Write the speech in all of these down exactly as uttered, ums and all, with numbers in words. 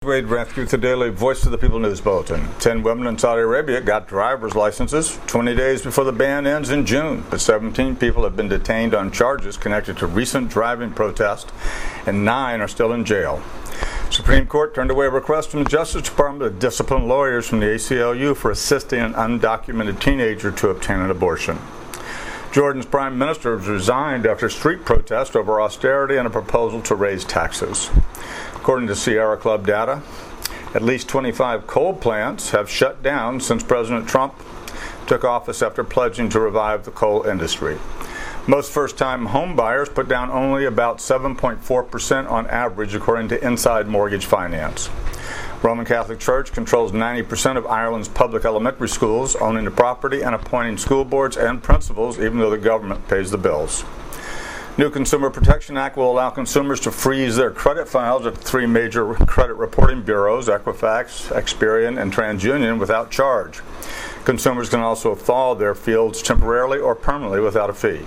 Wade Rathke with the Daily Voice of the People News Bulletin. Ten women in Saudi Arabia got driver's licenses twenty days before the ban ends in June. But seventeen people have been detained on charges connected to recent driving protests, and nine are still in jail. Supreme Court turned away a request from the Justice Department to discipline lawyers from the A C L U for assisting an undocumented teenager to obtain an abortion. Jordan's prime minister has resigned after street protest over austerity and a proposal to raise taxes. According to Sierra Club data, at least twenty-five coal plants have shut down since President Trump took office after pledging to revive the coal industry. Most first-time home buyers put down only about seven point four percent on average, according to Inside Mortgage Finance. Roman Catholic Church controls ninety percent of Ireland's public elementary schools, owning the property and appointing school boards and principals, even though the government pays the bills. New Consumer Protection Act will allow consumers to freeze their credit files at three major credit reporting bureaus, Equifax, Experian, and TransUnion, without charge. Consumers can also thaw their fields temporarily or permanently without a fee.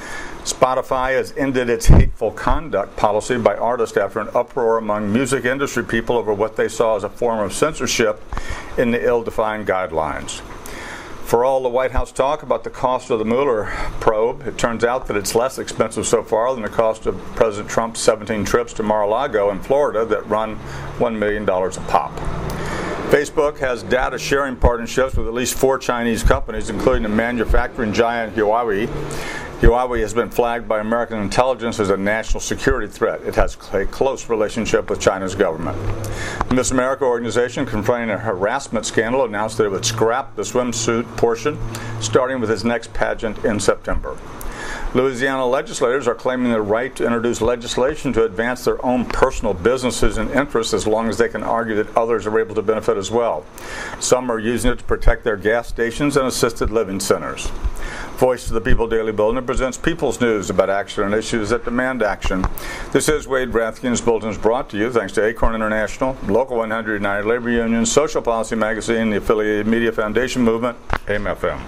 Spotify has ended its hateful conduct policy by artists after an uproar among music industry people over what they saw as a form of censorship in the ill-defined guidelines. For all the White House talk about the cost of the Mueller probe, it turns out that it's less expensive so far than the cost of President Trump's seventeen trips to Mar-a-Lago in Florida that run one million dollars a pop. Facebook has data sharing partnerships with at least four Chinese companies, including the manufacturing giant Huawei. Huawei has been flagged by American intelligence as a national security threat. It has a close relationship with China's government. The Miss America organization, confronting a harassment scandal, announced that it would scrap the swimsuit portion, starting with its next pageant in September. Louisiana legislators are claiming the right to introduce legislation to advance their own personal businesses and interests as long as they can argue that others are able to benefit as well. Some are using it to protect their gas stations and assisted living centers. Voice of the People Daily Bulletin presents People's News about action on issues that demand action. This is Wade Rathke's Bulletin, is brought to you thanks to Acorn International, Local one hundred United Labor Union, Social Policy Magazine, the affiliated Media Foundation Movement, A M F M.